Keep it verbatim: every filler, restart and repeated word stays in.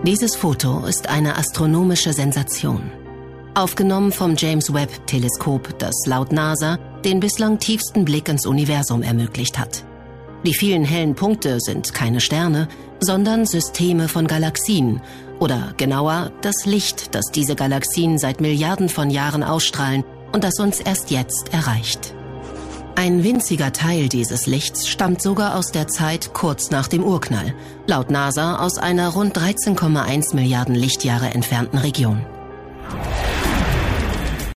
Dieses Foto ist eine astronomische Sensation. Aufgenommen vom James-Webb-Teleskop, das laut NASA den bislang tiefsten Blick ins Universum ermöglicht hat. Die vielen hellen Punkte sind keine Sterne, sondern Systeme von Galaxien oder genauer das Licht, das diese Galaxien seit Milliarden von Jahren ausstrahlen und das uns erst jetzt erreicht. Ein winziger Teil dieses Lichts stammt sogar aus der Zeit kurz nach dem Urknall, laut NASA aus einer rund dreizehn Komma eins Milliarden Lichtjahre entfernten Region.